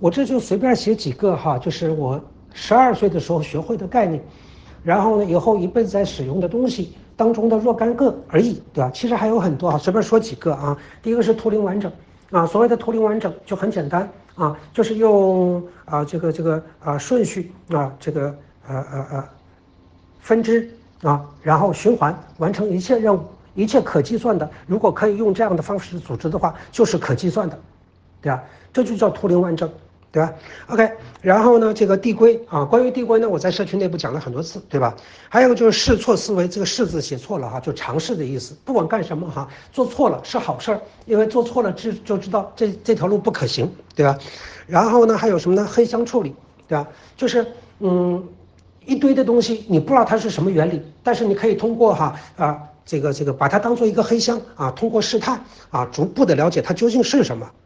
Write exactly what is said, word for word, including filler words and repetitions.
我这就随便写几个哈，就是我十二岁的时候学会的概念，然后呢以后一辈子在使用的东西当中的若干个而已，对吧？其实还有很多啊，随便说几个啊。第一个是图灵完整啊，所谓的图灵完整就很简单啊，就是用啊这个这个啊顺序啊这个呃呃呃分支啊，然后循环完成一切任务，一切可计算的，如果可以用这样的方式组织的话，就是可计算的，对吧？这就叫图灵完整。对吧 ？OK， 然后呢，这个递归啊，关于递归呢，我在社群内部讲了很多次，对吧？还有就是试错思维，这个试字写错了哈，就尝试的意思。不管干什么哈，做错了是好事儿，因为做错了就就知道这这条路不可行，对吧？然后呢，还有什么呢？黑箱处理，对吧？就是嗯，一堆的东西你不知道它是什么原理，但是你可以通过哈啊这个这个把它当做一个黑箱啊，通过试探啊，逐步的了解它究竟是什么。